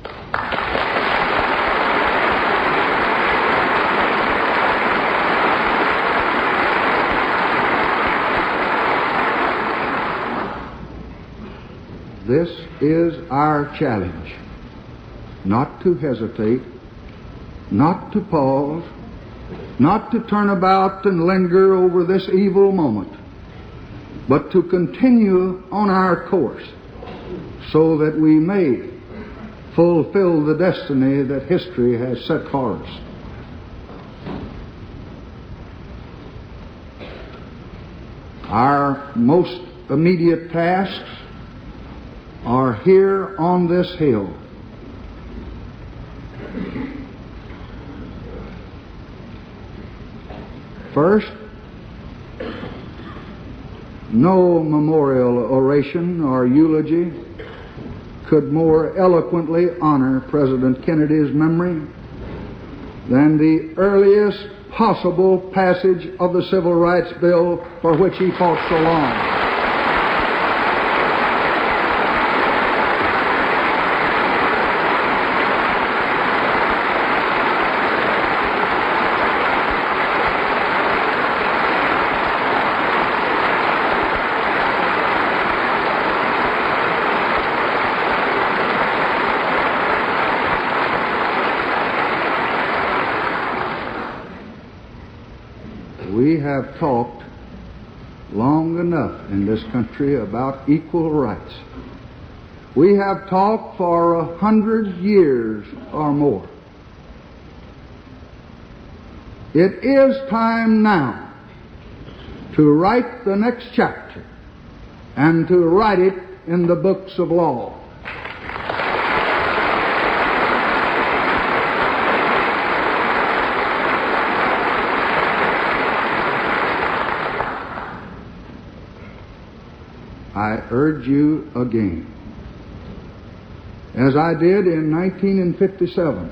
C: This is our challenge, not to hesitate, not to pause, not to turn about and linger over this evil moment, but to continue on our course so that we may fulfill the destiny that history has set for us. Our most immediate tasks are here on this hill. First, no memorial oration or eulogy could more eloquently honor President Kennedy's memory than the earliest possible passage of the Civil Rights Bill for which he fought so long. We have talked long enough in this country about equal rights. We have talked for 100 years or more. It is time now to write the next chapter and to write it in the books of law. I urge you again, as I did in 1957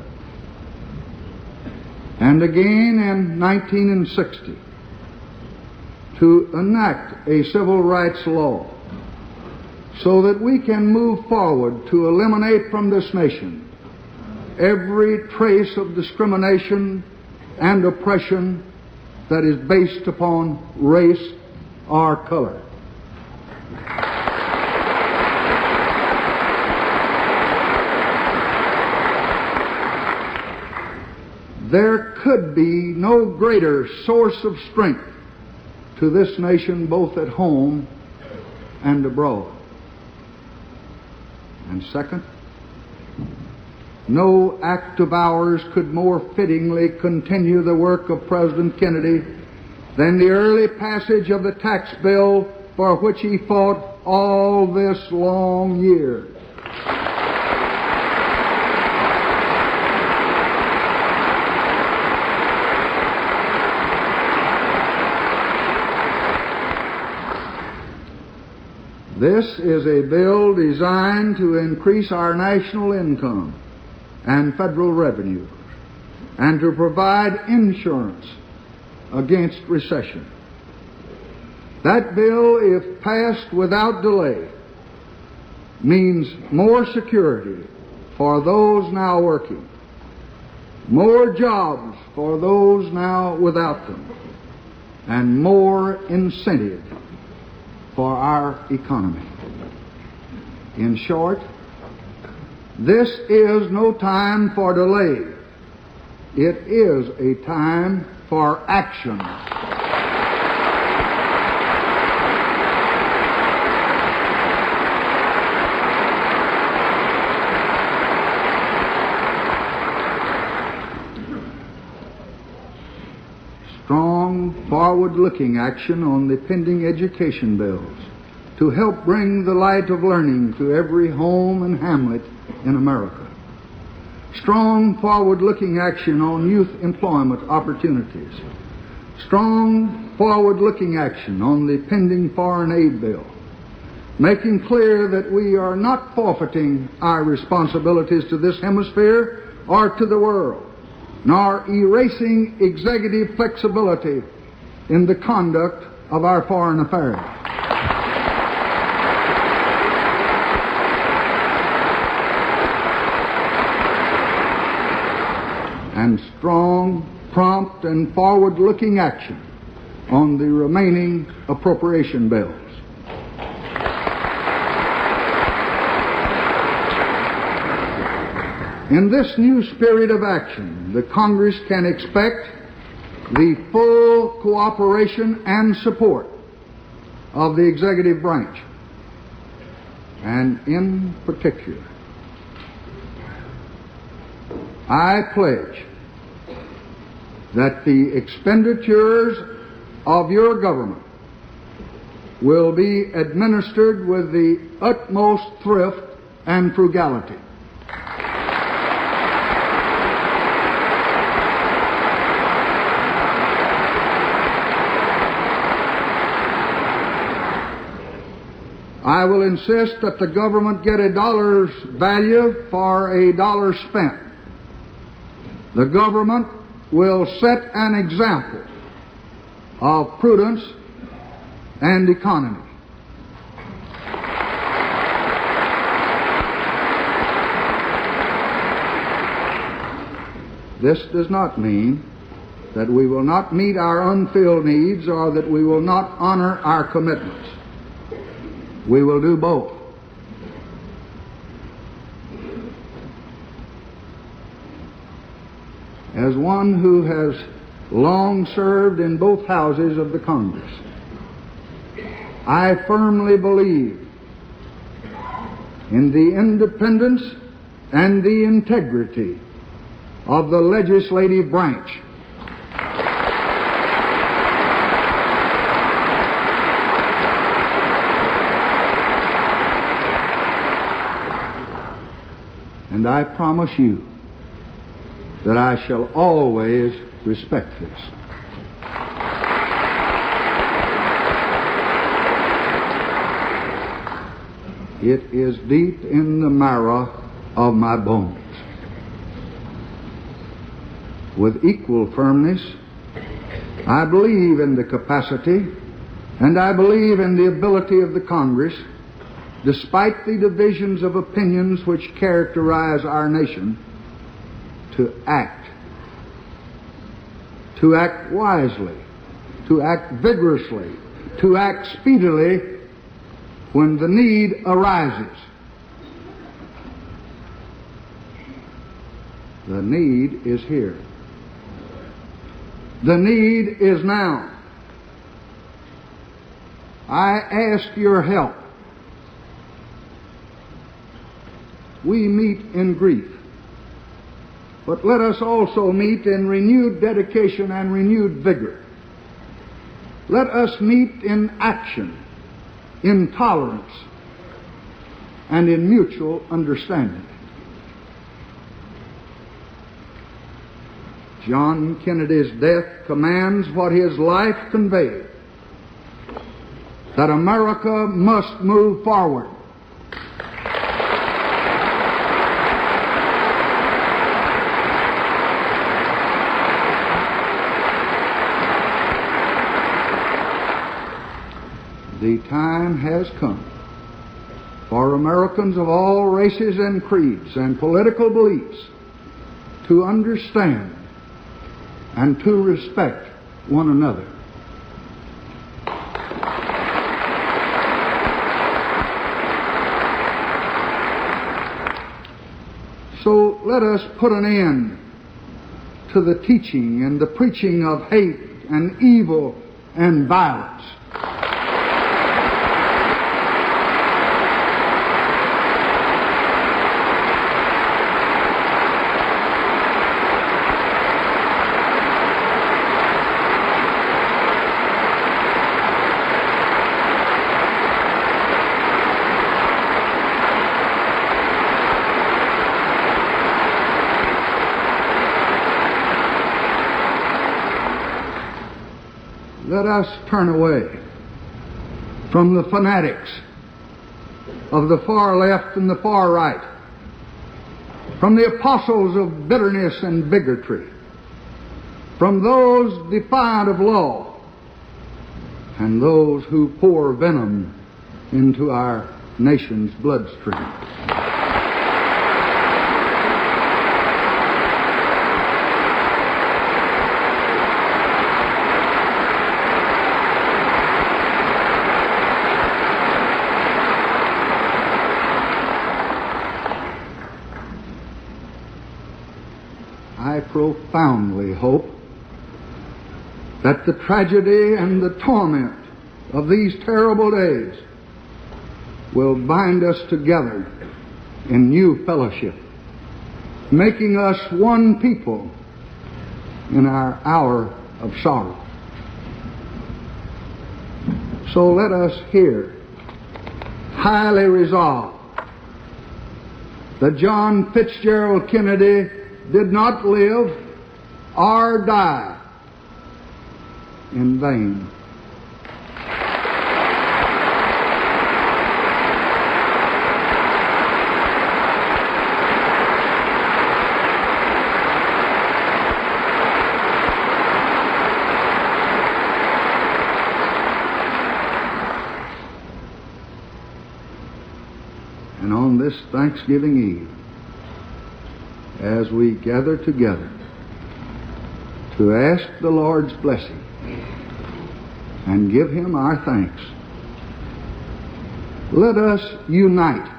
C: and again in 1960, to enact a civil rights law so that we can move forward to eliminate from this nation every trace of discrimination and oppression that is based upon race or color. There could be no greater source of strength to this nation, both at home and abroad. And second, no act of ours could more fittingly continue the work of President Kennedy than the early passage of the tax bill for which he fought all this long year. This is a bill designed to increase our national income and federal revenues and to provide insurance against recession. That bill, if passed without delay, means more security for those now working, more jobs for those now without them, and more incentive for our economy. In short, this is no time for delay. It is a time for action. Strong, forward-looking action on the pending education bills to help bring the light of learning to every home and hamlet in America. Strong, forward-looking action on youth employment opportunities. Strong, forward-looking action on the pending foreign aid bill, making clear that we are not forfeiting our responsibilities to this hemisphere or to the world, nor erasing executive flexibility in the conduct of our foreign affairs. And strong, prompt, and forward-looking action on the remaining appropriation bills. In this new spirit of action, the Congress can expect the full cooperation and support of the executive branch, and in particular, I pledge that the expenditures of your government will be administered with the utmost thrift and frugality. I will insist that the government get a dollar's value for a dollar spent. The government will set an example of prudence and economy. This does not mean that we will not meet our unfilled needs or that we will not honor our commitments. We will do both. As one who has long served in both houses of the Congress, I firmly believe in the independence and the integrity of the legislative branch. And I promise you that I shall always respect this. It is deep in the marrow of my bones. With equal firmness, I believe in the capacity and I believe in the ability of the Congress, despite the divisions of opinions which characterize our nation, to act wisely, to act vigorously, to act speedily when the need arises. The need is here. The need is now. I ask your help. We meet in grief, but let us also meet in renewed dedication and renewed vigor. Let us meet in action, in tolerance, and in mutual understanding. John Kennedy's death commands what his life conveyed, that America must move forward. The time has come for Americans of all races and creeds and political beliefs to understand and to respect one another. So let us put an end to the teaching and the preaching of hate and evil and violence. Let us turn away from the fanatics of the far left and the far right, from the apostles of bitterness and bigotry, from those defiant of law, and those who pour venom into our nation's bloodstream. I profoundly hope that the tragedy and the torment of these terrible days will bind us together in new fellowship, making us one people in our hour of sorrow. So let us here highly resolve that John Fitzgerald Kennedy did not live or die in vain. And on this Thanksgiving Eve, as we gather together to ask the Lord's blessing and give Him our thanks, let us unite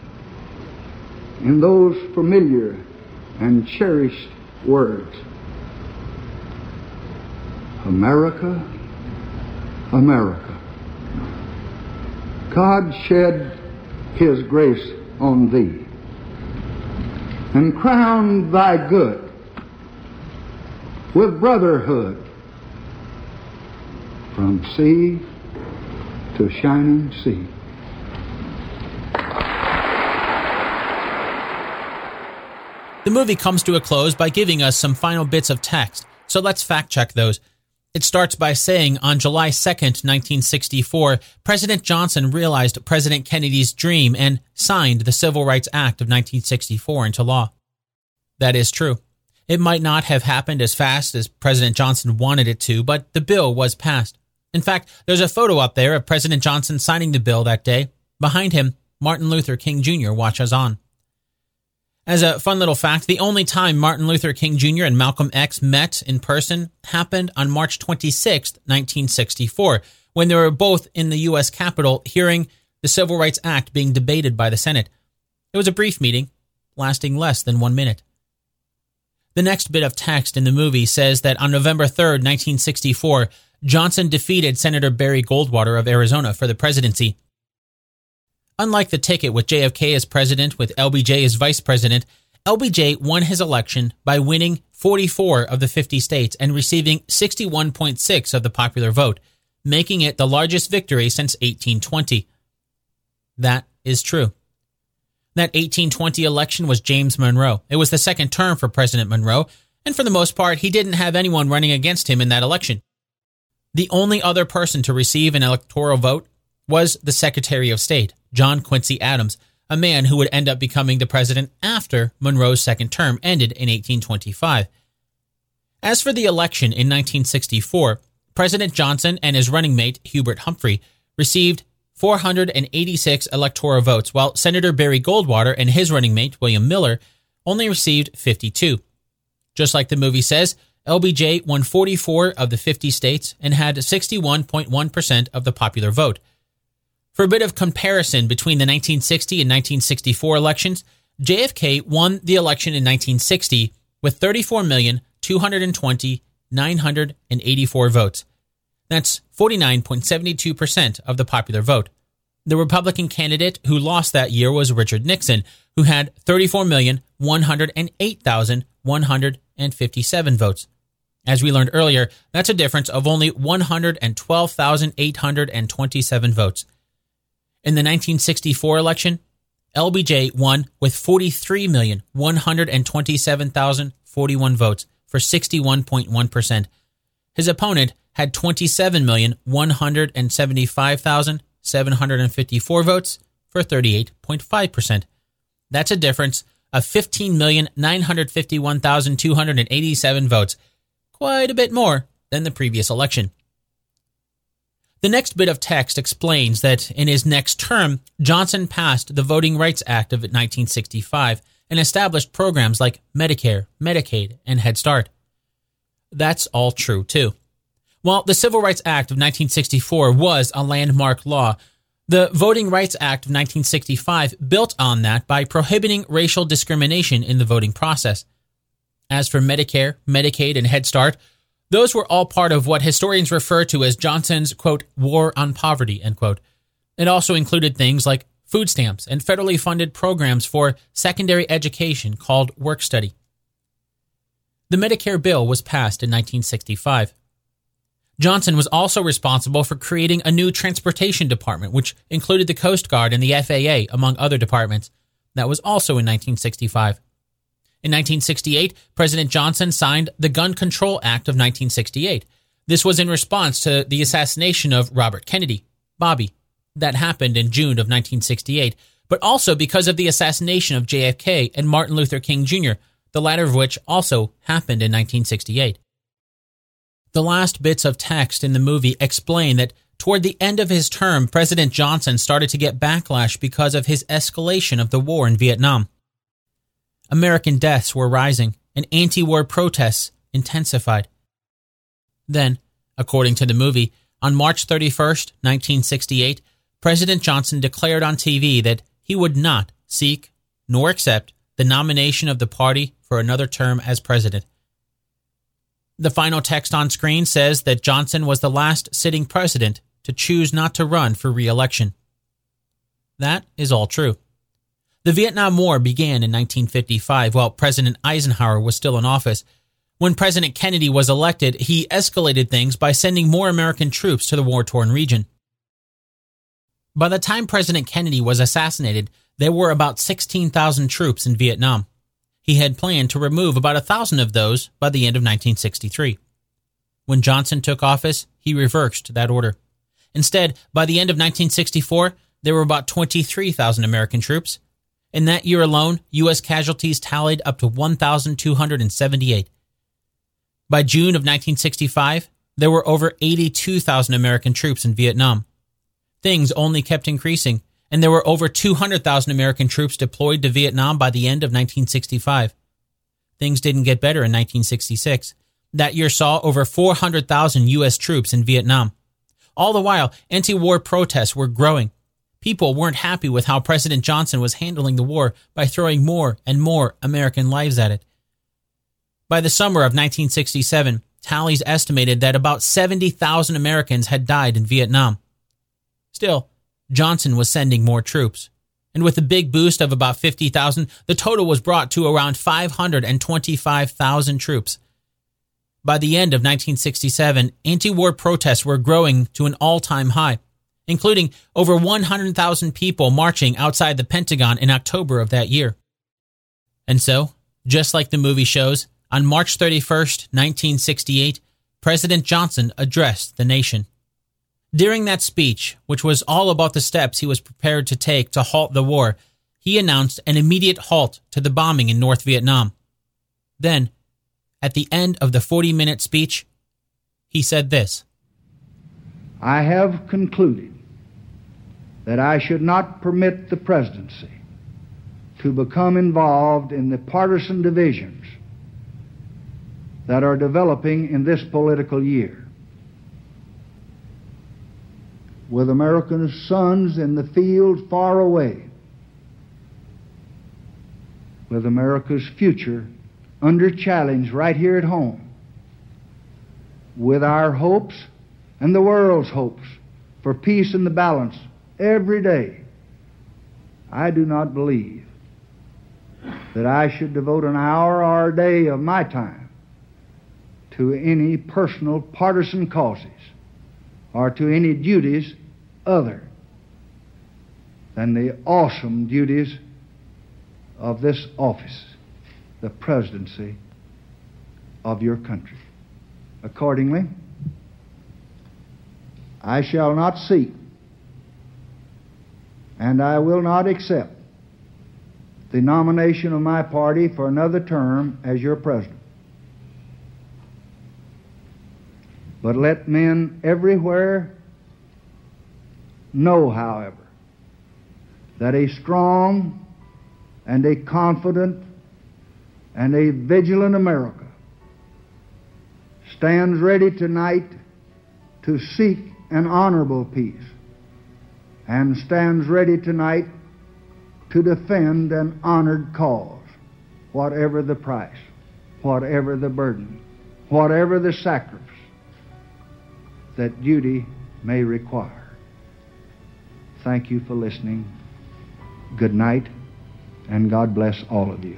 C: in those familiar and cherished words: America, America. God shed His grace on thee, and crown thy good with brotherhood from sea to shining sea.
A: The movie comes to a close by giving us some final bits of text, so let's fact-check those. It starts by saying, on July 2nd, 1964, President Johnson realized President Kennedy's dream and signed the Civil Rights Act of 1964 into law. That is true. It might not have happened as fast as President Johnson wanted it to, but the bill was passed. In fact, there's a photo up there of President Johnson signing the bill that day. Behind him, Martin Luther King Jr. watches on. As a fun little fact, the only time Martin Luther King Jr. and Malcolm X met in person happened on March 26, 1964, when they were both in the U.S. Capitol hearing the Civil Rights Act being debated by the Senate. It was a brief meeting, lasting less than 1 minute. The next bit of text in the movie says that on November 3, 1964, Johnson defeated Senator Barry Goldwater of Arizona for the presidency. Unlike the ticket with JFK as president with LBJ as vice president, LBJ won his election by winning 44 of the 50 states and receiving 61.6% of the popular vote, making it the largest victory since 1820. That is true. That 1820 election was James Monroe. It was the second term for President Monroe, and for the most part, he didn't have anyone running against him in that election. The only other person to receive an electoral vote was the Secretary of State, John Quincy Adams, a man who would end up becoming the president after Monroe's second term ended in 1825. As for the election in 1964, President Johnson and his running mate, Hubert Humphrey, received 486 electoral votes, while Senator Barry Goldwater and his running mate, William Miller, only received 52. Just like the movie says, LBJ won 44 of the 50 states and had 61.1% of the popular vote. For a bit of comparison between the 1960 and 1964 elections, JFK won the election in 1960 with 34,220,984 votes. That's 49.72% of the popular vote. The Republican candidate who lost that year was Richard Nixon, who had 34,108,157 votes. As we learned earlier, that's a difference of only 112,827 votes. In the 1964 election, LBJ won with 43,127,041 votes for 61.1%. His opponent had 27,175,754 votes for 38.5%. That's a difference of 15,951,287 votes, quite a bit more than the previous election. The next bit of text explains that in his next term, Johnson passed the Voting Rights Act of 1965 and established programs like Medicare, Medicaid, and Head Start. That's all true, too. While the Civil Rights Act of 1964 was a landmark law, the Voting Rights Act of 1965 built on that by prohibiting racial discrimination in the voting process. As for Medicare, Medicaid, and Head Start, those were all part of what historians refer to as Johnson's, quote, war on poverty, end quote. It also included things like food stamps and federally funded programs for secondary education called work study. The Medicare bill was passed in 1965. Johnson was also responsible for creating a new transportation department, which included the Coast Guard and the FAA, among other departments. That was also in 1965. In 1968, President Johnson signed the Gun Control Act of 1968. This was in response to the assassination of Robert Kennedy, Bobby. That happened in June of 1968, but also because of the assassination of JFK and Martin Luther King Jr., the latter of which also happened in 1968. The last bits of text in the movie explain that toward the end of his term, President Johnson started to get backlash because of his escalation of the war in Vietnam. American deaths were rising, and anti-war protests intensified. Then, according to the movie, on March 31st, 1968, President Johnson declared on TV that he would not seek nor accept the nomination of the party for another term as president. The final text on screen says that Johnson was the last sitting president to choose not to run for re-election. That is all true. The Vietnam War began in 1955 while President Eisenhower was still in office. When President Kennedy was elected, he escalated things by sending more American troops to the war-torn region. By the time President Kennedy was assassinated, there were about 16,000 troops in Vietnam. He had planned to remove about 1,000 of those by the end of 1963. When Johnson took office, he reversed that order. Instead, by the end of 1964, there were about 23,000 American troops. In that year alone, U.S. casualties tallied up to 1,278. By June of 1965, there were over 82,000 American troops in Vietnam. Things only kept increasing, and there were over 200,000 American troops deployed to Vietnam by the end of 1965. Things didn't get better in 1966. That year saw over 400,000 U.S. troops in Vietnam. All the while, anti-war protests were growing. People weren't happy with how President Johnson was handling the war by throwing more and more American lives at it. By the summer of 1967, tallies estimated that about 70,000 Americans had died in Vietnam. Still, Johnson was sending more troops, and with a big boost of about 50,000, the total was brought to around 525,000 troops. By the end of 1967, anti-war protests were growing to an all-time high, including over 100,000 people marching outside the Pentagon in October of that year. And so, just like the movie shows, on March 31st, 1968, President Johnson addressed the nation. During that speech, which was all about the steps he was prepared to take to halt the war, he announced an immediate halt to the bombing in North Vietnam. Then, at the end of the 40-minute speech, he said this:
C: I have concluded that I should not permit the presidency to become involved in the partisan divisions that are developing in this political year. With American sons in the field far away, with America's future under challenge right here at home, with our hopes and the world's hopes for peace and the balance every day, I do not believe that I should devote an hour or a day of my time to any personal partisan causes or to any duties other than the awesome duties of this office, the presidency of your country. Accordingly, I shall not seek and I will not accept the nomination of my party for another term as your president. But let men everywhere know, however, that a strong and a confident and a vigilant America stands ready tonight to seek an honorable peace and stands ready tonight to defend an honored cause, whatever the price, whatever the burden, whatever the sacrifice that duty may require. Thank you for listening. Good night, and God bless all of you.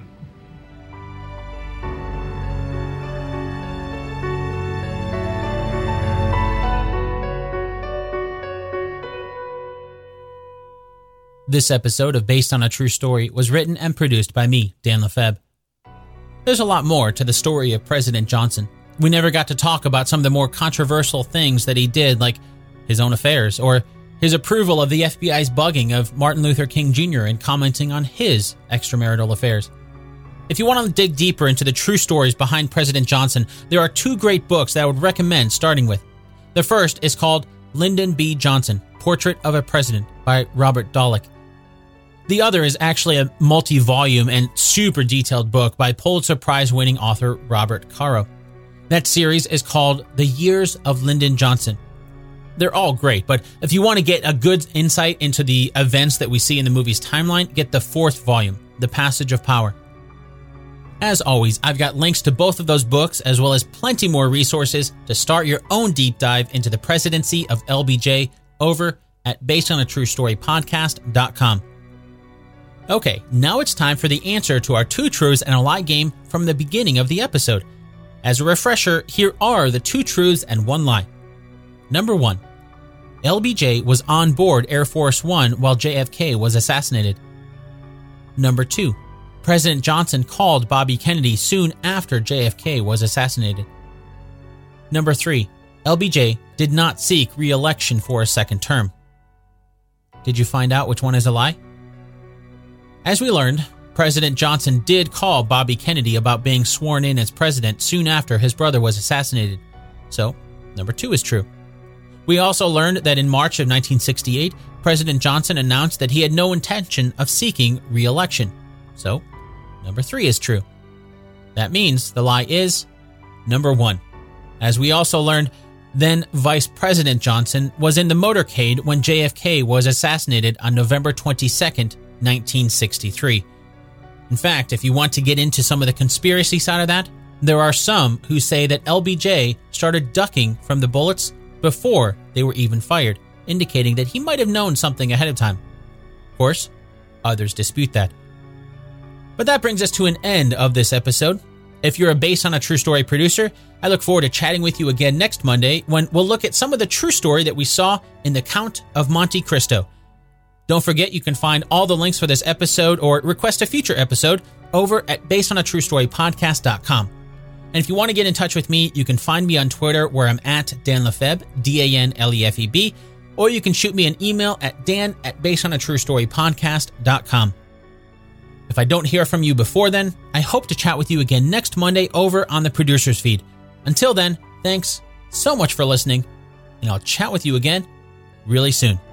A: This episode of Based on a True Story was written and produced by me, Dan Lefebvre. There's a lot more to the story of President Johnson. We never got to talk about some of the more controversial things that he did, like his own affairs, or his approval of the FBI's bugging of Martin Luther King Jr. and commenting on his extramarital affairs. If you want to dig deeper into the true stories behind President Johnson, there are two great books that I would recommend starting with. The first is called Lyndon B. Johnson, Portrait of a President by Robert Dallek. The other is actually a multi-volume and super detailed book by Pulitzer Prize-winning author Robert Caro. That series is called The Years of Lyndon Johnson. They're all great, but if you want to get a good insight into the events that we see in the movie's timeline, get the fourth volume, The Passage of Power. As always, I've got links to both of those books, as well as plenty more resources to start your own deep dive into the presidency of LBJ over at basedonatruestorypodcast.com. Okay, now it's time for the answer to our two truths and a lie game from the beginning of the episode. As a refresher, here are the two truths and one lie. Number 1. LBJ was on board Air Force One while JFK was assassinated. Number 2. President Johnson called Bobby Kennedy soon after JFK was assassinated. Number 3. LBJ did not seek re-election for a second term. Did you find out which one is a lie? As we learned, President Johnson did call Bobby Kennedy about being sworn in as president soon after his brother was assassinated. So, number 2 is true. We also learned that in March of 1968, President Johnson announced that he had no intention of seeking re-election. So, number 3 is true. That means the lie is number 1. As we also learned, then Vice President Johnson was in the motorcade when JFK was assassinated on November 22nd, 1963. In fact, if you want to get into some of the conspiracy side of that, there are some who say that LBJ started ducking from the bullets before they were even fired, indicating that he might have known something ahead of time. Of course, others dispute that. But that brings us to an end of this episode. If you're a Based on a True Story producer, I look forward to chatting with you again next Monday when we'll look at some of the true story that we saw in The Count of Monte Cristo. Don't forget you can find all the links for this episode or request a future episode over at basedonatruestorypodcast.com. And if you want to get in touch with me, you can find me on Twitter where I'm at Dan Lefebvre, DANLEFEB, or you can shoot me an email at dan@basedonatruestorypodcast.com. If I don't hear from you before then, I hope to chat with you again next Monday over on the producer's feed. Until then, thanks so much for listening, and I'll chat with you again really soon.